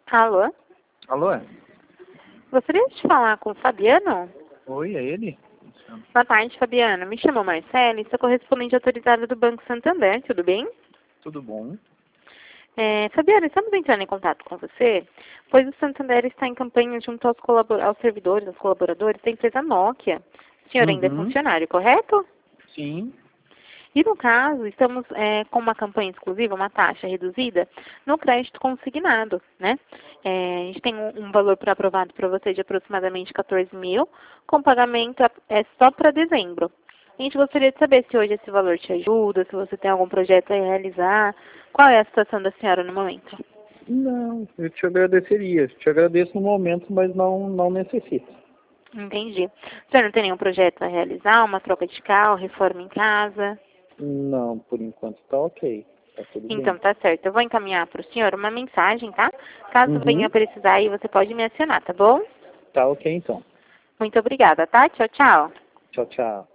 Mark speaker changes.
Speaker 1: Alô?
Speaker 2: Alô?
Speaker 1: Gostaria de falar com o Fabiano?
Speaker 2: Oi, é ele?
Speaker 1: Boa tarde, Fabiano. Me chamo Marcele, sou correspondente autorizada do Banco Santander, tudo bem?
Speaker 2: Tudo bom?
Speaker 1: Fabiano, estamos entrando em contato com você, pois o Santander está em campanha junto aos servidores, aos colaboradores da empresa Nokia. O senhor ainda é funcionário, correto?
Speaker 2: Sim.
Speaker 1: E no caso, estamos com uma campanha exclusiva, uma taxa reduzida, no crédito consignado, né? A gente tem um valor aprovado para você de aproximadamente 14 mil, com pagamento só para dezembro. A gente gostaria de saber se hoje esse valor te ajuda, se você tem algum projeto a realizar, qual é a situação da senhora no momento?
Speaker 2: Não, eu te agradeceria. Te agradeço no momento, mas não necessito.
Speaker 1: Entendi. O senhor não tem nenhum projeto a realizar, uma troca de carro, reforma em casa?
Speaker 2: Não, por enquanto tá ok. Tá tudo
Speaker 1: Então,
Speaker 2: bem.
Speaker 1: tá certo. Eu vou encaminhar para o senhor uma mensagem, tá? Caso venha
Speaker 2: Uhum.
Speaker 1: precisar aí, você pode me acionar, tá bom?
Speaker 2: Tá ok então.
Speaker 1: Muito obrigada, tá? Tchau, tchau.
Speaker 2: Tchau, tchau.